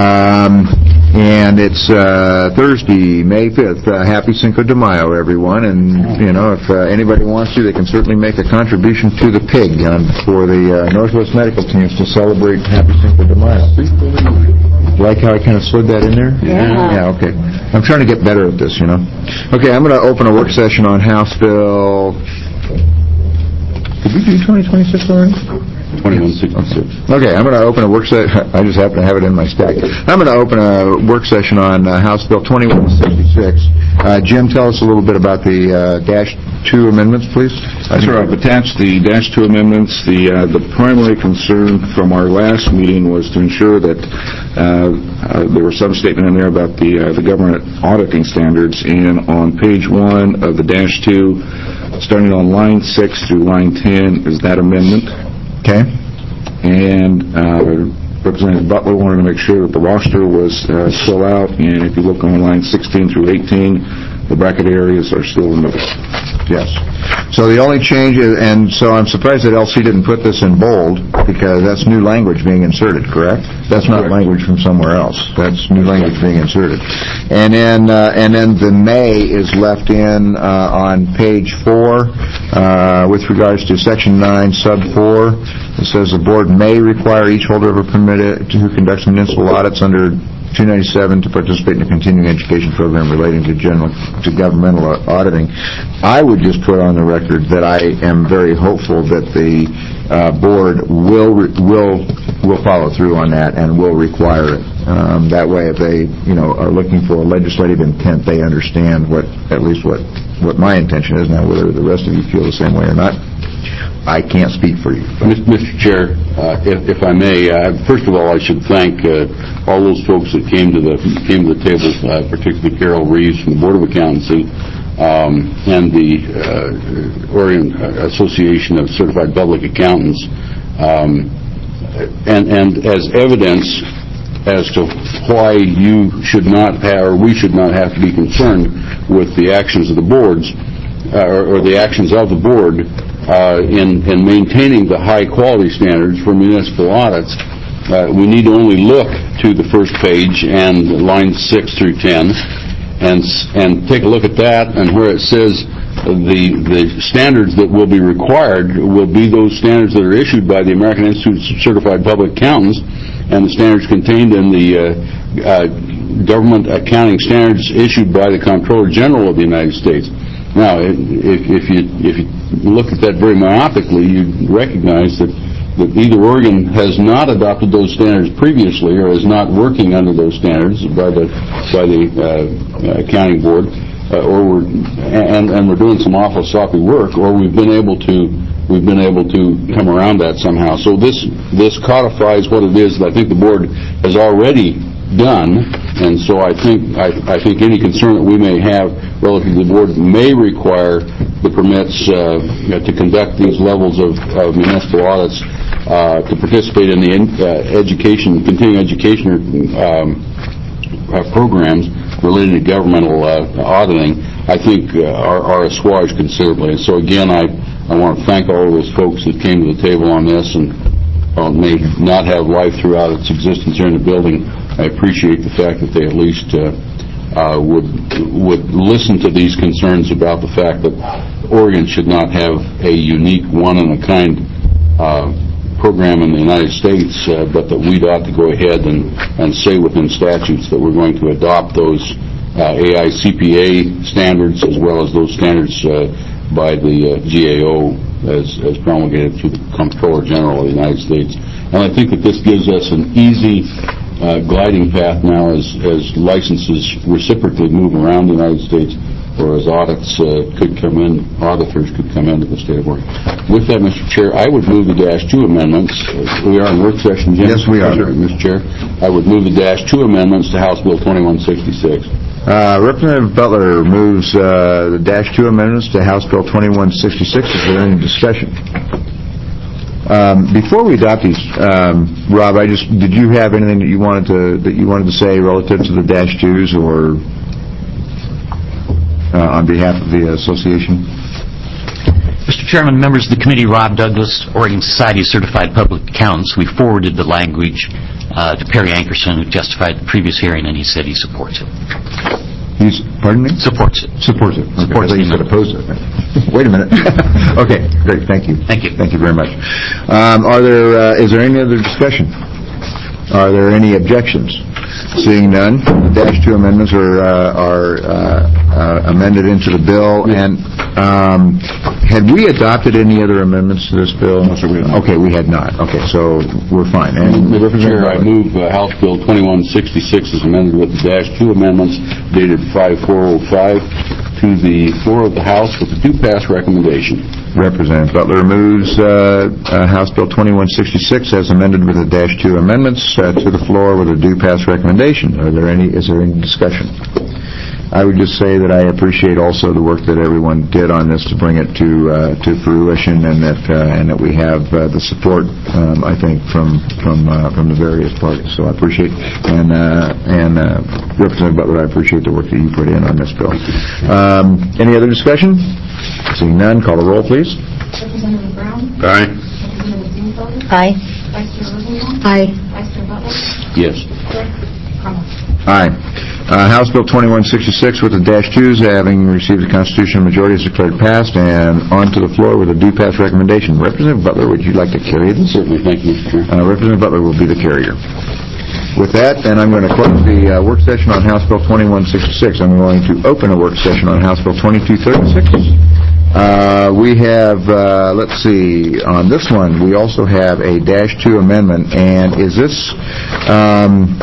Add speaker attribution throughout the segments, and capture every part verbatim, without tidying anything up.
Speaker 1: Um, and it's uh, Thursday, May fifth. Uh, happy Cinco de Mayo, everyone. And, you know, if uh, anybody wants to, they can certainly make a contribution to the pig on, for the uh, Northwest Medical teams to celebrate Happy Cinco de Mayo. Like how I kind of slid that in there?
Speaker 2: Yeah.
Speaker 1: Yeah, okay. I'm trying to get better at this, you know. Okay, I'm going to open a work session on House Bill... Did we do twenty twenty-six already?
Speaker 3: twenty-one sixty-six.
Speaker 1: Okay, I'm going to open a work session. I just happen to have it in my stack. I'm going to open a work session on uh, House Bill twenty-one sixty-six. Uh, Jim, tell us a little bit about the uh, Dash two amendments, please.
Speaker 3: That's right. I've attached the Dash two amendments. The uh, the primary concern from our last meeting was to ensure that uh, uh, there was some statement in there about the uh, the government auditing standards, and on page one of the Dash two, starting on line six through line ten, is that amendment.
Speaker 1: Okay.
Speaker 3: And uh, Representative Butler wanted to make sure that the roster was uh, still out, and if you look on line sixteen through eighteen, the bracket areas are still removed.
Speaker 1: Yes. So the only change is, and so I'm surprised that L C didn't put this in bold, because that's new language being inserted, correct? That's not
Speaker 3: Correct.
Speaker 1: language from somewhere else. That's new language being inserted. And then, uh, and then the may is left in uh, on page four uh, with regards to section nine, sub four. It says the board may require each holder of a permit who conducts municipal audits under two ninety-seven to participate in a continuing education program relating to general to governmental auditing. I would just put on the record that I am very hopeful that the uh, board will re- will will follow through on that and will require it. Um, that way, if they you know are looking for a legislative intent, they understand what at least what what my intention is. Now, whether the rest of you feel the same way or not, I can't speak for you.
Speaker 4: Mister Chair, uh, if, if I may, uh, first of all, I should thank uh, all those folks that came to the came to the table, uh, particularly Carol Reeves from the Board of Accountancy um, and the uh, Oregon Association of Certified Public Accountants, um, and, and as evidence as to why you should not have, or we should not have to be concerned with the actions of the boards, uh, or, or the actions of the board. Uh, in, in maintaining the high quality standards for municipal audits, uh, we need to only look to the first page and lines six through ten, and and take a look at that, and where it says the the standards that will be required will be those standards that are issued by the American Institute of Certified Public Accountants, and the standards contained in the uh, uh, government accounting standards issued by the Comptroller General of the United States. Now, if, if you if you look at that very myopically, you recognize that, that either Oregon has not adopted those standards previously, or is not working under those standards by the by the uh, accounting board, uh, or we're and and we're doing some awful sloppy work, or we've been able to we've been able to come around that somehow. So this this codifies what it is that I think the board has already done, and so I think I, I think any concern that we may have relative to the board may require the permits uh, to conduct these levels of, of municipal audits, uh, to participate in the in, uh, education, continuing education um, uh, programs related to governmental uh, auditing, I think uh, are, are assuaged considerably. And so again, I, I want to thank all of those folks that came to the table on this, and uh, may not have life throughout its existence here in the building. I appreciate the fact that they at least uh, uh, would would listen to these concerns about the fact that Oregon should not have a unique, one-in-a-kind uh, program in the United States, uh, but that we'd ought to go ahead and, and say within statutes that we're going to adopt those uh, A I C P A standards, as well as those standards uh, by the uh, G A O as, as promulgated through the Comptroller General of the United States. And I think that this gives us an easy Uh, gliding path now as, as licenses reciprocally move around the United States, or as audits uh, could come in, auditors could come into the state of Oregon. With that, Mister Chair, I would move the Dash two amendments. Uh, we are in work session, Jim?
Speaker 1: Yes, we are.
Speaker 3: Mister Chair, I would move the Dash two amendments to House Bill twenty-one sixty-six.
Speaker 1: Uh, Representative Butler moves uh, the Dash two amendments to House Bill twenty-one sixty-six. Is there any discussion? Um, before we adopt these, um, Rob, I just did you have anything that you wanted to that you wanted to say relative to the Dash twos, or uh, on behalf of the association?
Speaker 5: Mister Chairman, members of the committee, Rob Douglas, Oregon Society of Certified Public Accountants, we forwarded the language uh, to Perry Ankerson, who testified at the previous hearing, and he said he supports it.
Speaker 1: He's, pardon me?
Speaker 5: Supports it.
Speaker 1: Supports it. Okay.
Speaker 5: Supports
Speaker 1: I thought
Speaker 5: the
Speaker 1: you said
Speaker 5: amendment.
Speaker 1: oppose it. Wait a minute. Okay, great. Thank you.
Speaker 5: Thank you.
Speaker 1: Thank you very much. Um, are there? Uh, is there any other discussion? Are there any objections? Seeing none, the dash two amendments are uh, are uh, uh, amended into the bill. And um, had we adopted any other amendments to this bill?
Speaker 3: No, sir, we had not.
Speaker 1: Okay, we had not. Okay, so we're fine. And
Speaker 4: Mister Chair, I move uh, House Bill twenty-one sixty-six is amended with the dash two amendments dated five four oh five to the floor of the House with a do-pass recommendation.
Speaker 1: Representative Butler moves uh, uh, House Bill twenty-one sixty-six as amended with the dash two amendments uh, to the floor with a due-pass recommendation. Are there any? Is there any discussion? I would just say that I appreciate also the work that everyone did on this to bring it to uh, to fruition, and that uh, and that we have uh, the support, um, I think, from from uh, from the various parties. So I appreciate, and uh, and uh, Representative Butler, I appreciate the work that you put in on this bill. Um, any other discussion? Seeing none, call the roll, please.
Speaker 2: Representative Brown?
Speaker 4: Aye.
Speaker 2: Representative Dingfelder?
Speaker 6: Aye.
Speaker 2: Vice Chair Rosenbaum?
Speaker 6: Aye.
Speaker 2: Vice Chair Butler?
Speaker 4: Yes.
Speaker 2: Clerk Crummell?
Speaker 1: Aye. Uh, House Bill twenty-one sixty-six with the dash twos having received a constitutional majority is declared passed, and on to the floor with a due pass recommendation. Representative Butler, would you like to carry this?
Speaker 4: Certainly. Thank you, Mister Chair.
Speaker 1: Uh, Representative Butler will be the carrier. With that, then I'm going to close the uh, work session on House Bill twenty-one sixty-six. I'm going to open a work session on House Bill twenty-two thirty-six. Uh, we have, uh, let's see, on this one, we also have a dash two amendment, and is this, um,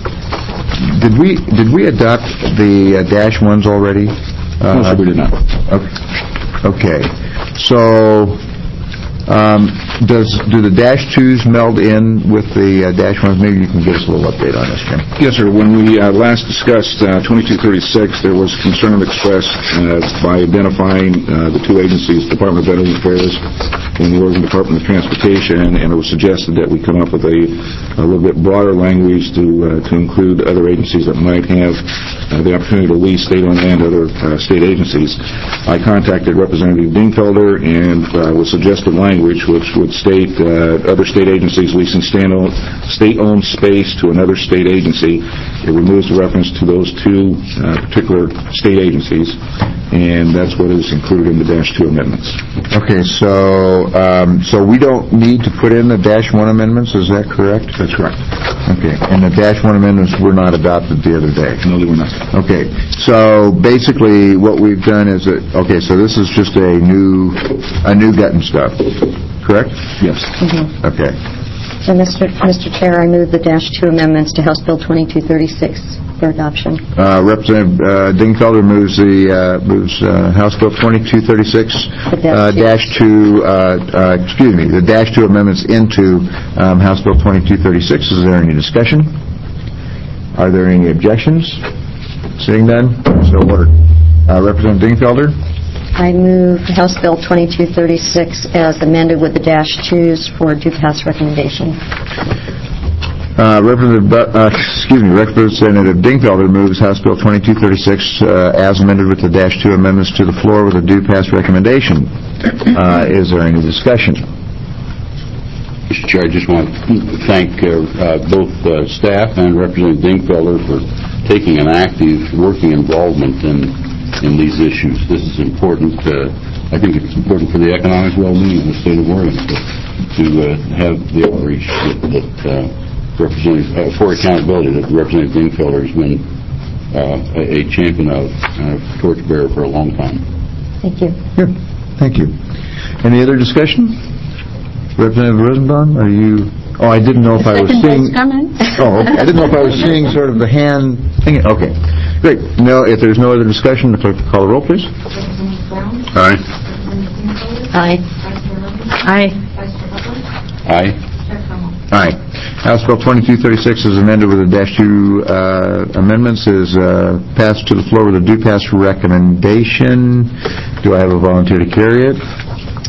Speaker 1: did we, did we adopt the uh, dash ones already?
Speaker 3: No, sir, we did not.
Speaker 1: Okay. Okay. So, um, does, do the dash twos meld in with the uh, dash ones? Maybe you can give us a little update on this, Jim.
Speaker 3: Yes, sir. When we uh, last discussed uh, twenty-two thirty-six, there was concern expressed uh, by identifying uh, the two agencies, Department of Veterans Affairs and the Oregon Department of Transportation, and it was suggested that we come up with a, a little bit broader language to uh, to include other agencies that might have uh, the opportunity to lease state-owned land to other uh, state agencies. I contacted Representative Dingfelder and uh, was suggested language which would state uh, other state agencies leasing stand-owned, state-owned space to another state agency. It removes the reference to those two uh, particular state agencies, and that's what is included in the dash two amendments.
Speaker 1: Okay, so um, so we don't need to put in the dash one amendments, is that correct?
Speaker 3: That's correct.
Speaker 1: Okay, and the dash one amendments were not adopted the other day?
Speaker 3: No, they were not.
Speaker 1: Okay, so basically what we've done is that, okay, so this is just a new, a new gut and stuff, correct?
Speaker 3: Yes.
Speaker 1: Okay.
Speaker 6: So, Mister Mister Chair, I move the dash two amendments to House Bill twenty-two thirty-six for adoption.
Speaker 1: Uh, Representative uh, Dingfelder moves the uh, moves uh, House Bill twenty-two thirty-six
Speaker 6: The dash
Speaker 1: uh,
Speaker 6: two.
Speaker 1: dash two. Uh, uh, excuse me, the dash two amendments into um, House Bill twenty-two thirty-six. Is there any discussion? Are there any objections? Seeing none, so ordered. Uh, Representative Dingfelder.
Speaker 6: I move House Bill twenty-two thirty-six as amended with the dash twos for due pass recommendation.
Speaker 1: Uh, Representative, Bu- uh, excuse me, Representative Dingfelder moves House Bill twenty-two thirty-six uh, as amended with the dash two amendments to the floor with a due pass recommendation. Uh, is there any discussion?
Speaker 4: Mister Chair, I just want to thank uh, uh, both uh, staff and Representative Dingfelder for taking an active working involvement in in these issues. This is important. Uh, I think it's important for the economic well-being of the state of Oregon to, to uh, have the outreach that, that uh, Representative, uh, for accountability that Representative Dingfelder has been uh, a, a champion of, uh, torchbearer for a long time.
Speaker 6: Thank you.
Speaker 1: Good. Thank you. Any other discussion? Representative Rosenbaum, are you... Oh, I didn't know if I was seeing... Oh, okay. I didn't know if I was seeing sort of the hand thing. Okay. Great. No, if there's no other discussion, the clerk will call the roll, please.
Speaker 2: Representative Brown?
Speaker 4: Aye.
Speaker 2: Representative Dingfelder?
Speaker 6: Aye.
Speaker 2: Vice Chair Rosenbaum?
Speaker 6: Aye.
Speaker 2: Vice Chair Butler?
Speaker 4: Aye.
Speaker 2: Clerk Crummell?
Speaker 1: Aye. House Bill twenty-two thirty-six is amended with the dash two uh, amendments, is uh, passed to the floor with a due pass recommendation. Do I have a volunteer to carry it?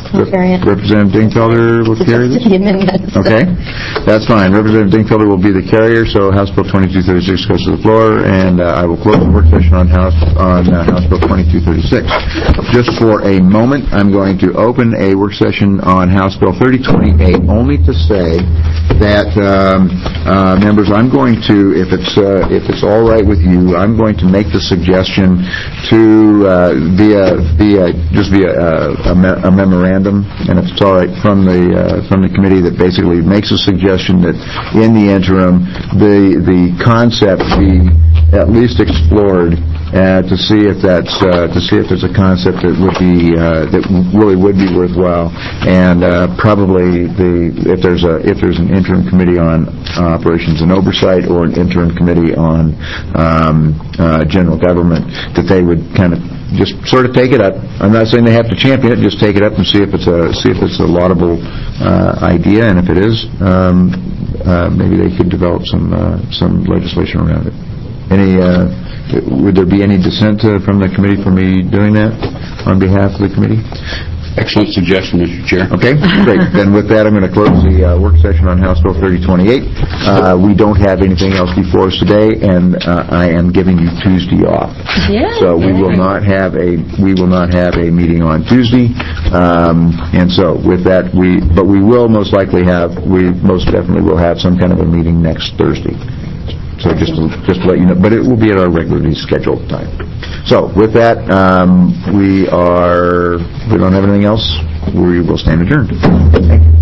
Speaker 6: I'll carry it.
Speaker 1: Representative Dingfelder will carry this?
Speaker 6: The amendments.
Speaker 1: Okay, that's fine. Representative Dingfelder will be the carrier, so House Bill twenty-two thirty-six goes to the floor, and uh, I will close the work session on House on uh, House Bill twenty-two thirty-six. Just for a moment, I'm going to open a work session on House Bill thirty twenty-eight, only to say that, um, uh, members, I'm going to, if it's uh, if it's all right with you, I'm going to make the suggestion to uh, via via just via uh, a, me- a memorandum, and if it's all right, from the uh, from the committee, that basically makes a suggestion that in the interim the the concept be at least explored uh, to see if that's uh, to see if there's a concept that would be uh, that really would be worthwhile, and uh, probably the if there's a if there's an interim committee on uh, operations and oversight, or an interim committee on um, uh, general government, that they would kind of just sort of take it up. I'm not saying they have to champion it, just take it up and see if it's a see if it's a laudable uh, idea, and if it is, um, uh, maybe they could develop some uh, some legislation around it. Any uh, would there be any dissent uh, from the committee for me doing that on behalf of the committee?
Speaker 4: Excellent suggestion, Mister Chair.
Speaker 1: Okay, great. Then with that, I'm going to close the uh, work session on House Bill thirty twenty-eight. Uh, we don't have anything else before us today, and uh, I am giving you Tuesday off.
Speaker 6: Yeah.
Speaker 1: So we will not have a we will not have a meeting on Tuesday. Um, and so with that, we but we will most likely have we most definitely will have some kind of a meeting next Thursday. So just to, just to let you know, but it will be at our regularly scheduled time. So with that, um, we are, we don't have anything else. We will stand adjourned. Thank you.